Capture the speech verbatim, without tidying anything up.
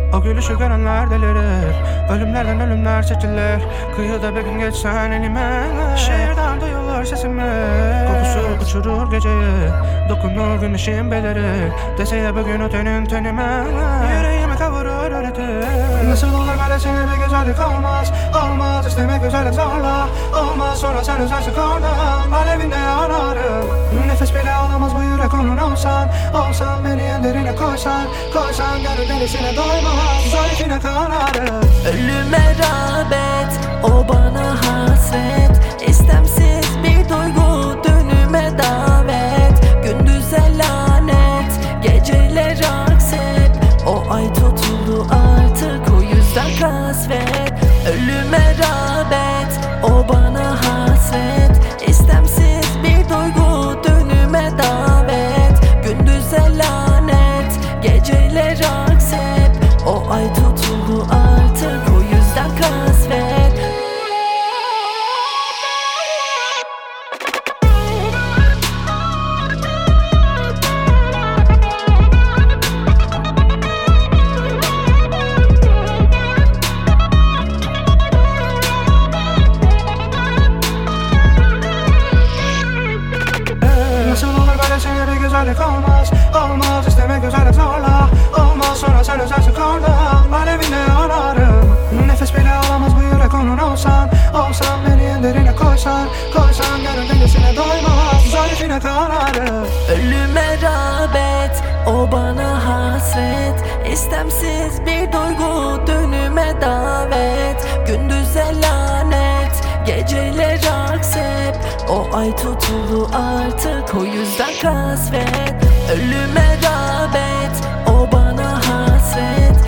O gülüşü görenler delirir. Ölümlerden ölümler seçilir. Kıyıda bir gün geçsen elime, şehirden duyulur sesimi. Kokusu uçurur geceyi, dokunur güneşin beleri. Deseye bugün o tenin tenime, yüreğimi kavurur öğretir. Nasıl olur böylesine bir güzellik olmaz. Olmaz istemek güzellik zorla. Olmaz sonra sen üzersin kornam, alevinde yanarım. Nefes bile alamaz bu yürek onun olsan. Olsan beni en derine koysan. Koysan gönül derisine doymaz, zarifine kanarım. Ölüme rağbet, o bana hasret. İstemsiz bir duygu, dönüme davet. Gündüze lanet, geceler aksep. O ay tutuldu artık, o yüzden kasvet. Ölüme rağbet, o bana hasret. İstemsiz bir duygu, dönüme davet. Gündüze lanet, geceler aksep. O ay tutuldu artık, o yüzden kasvet. Nasıl olur böylesine bir güzellik olmaz. Olmaz istemek güzellik zorla. Olmaz sonra sen üzersin kornam, alevinde yanarım. Nefes bile alamaz bu yürek onun olsan. Olsan beni en derine koysan. Koysan gönül denizine doymaz, zarifine kanarım. Ölüme rağbet, o bana hasret. İstemsiz bir duygu, dönüme davet. Gündüze lanet, geceler aksep. O ay tutuldu artık, o yüzden kasvet. Ölüme rağbet, o bana hasret.